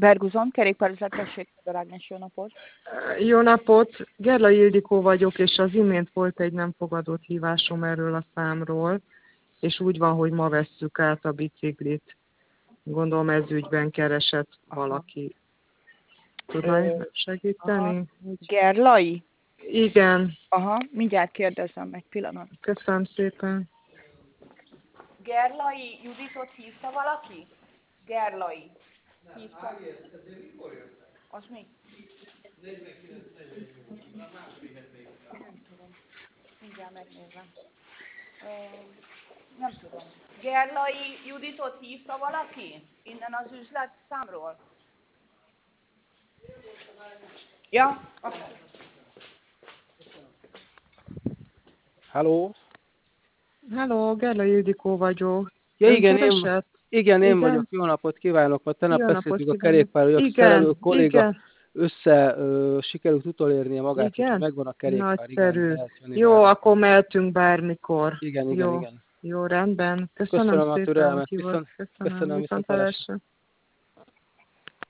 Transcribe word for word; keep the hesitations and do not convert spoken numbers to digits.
Berguzon, kerékpárüzlet, tessék, Ágnes, jó napot. Jó napot, Gerla Ildikó vagyok, és az imént volt egy nem fogadott hívásom erről a számról, és úgy van, hogy ma vesszük át a biciklit. Gondolom ez ügyben keresett valaki. Tudnál segíteni? Gerlai? Igen. Aha, mindjárt kérdezem, egy pillanat. Köszönöm szépen. Gerlai Juditot hívta valaki? Gerlai. Hívta. Az mi? Nem tudom. Mindjárt megnézem. Nem tudom. Gerlai Juditot hívta valaki? Innen az üzlet számról? Ja? Okay. Halló? Halló, Gerla Ildikó vagyok. Ja, Ön igen, én, keresett? igen, én Igen? vagyok. Jó napot kívánok. Ma tegnap Jó napot beszéltünk a kívánok. kerékpárról, szerelő Igen, kolléga igen, össze ö, sikerült utolérnie magát, úgyhogy igen. megvan a kerékpár, igen, Nagyszerű. lehet jönni Jó, vele. akkor mehetünk bármikor. Igen, igen, Jó, igen. jó, rendben. Köszönöm Köszönöm a szépen, hogy türelmet, hívott. viszont, Köszönöm, köszönöm, viszont hallásra. viszontlátásra.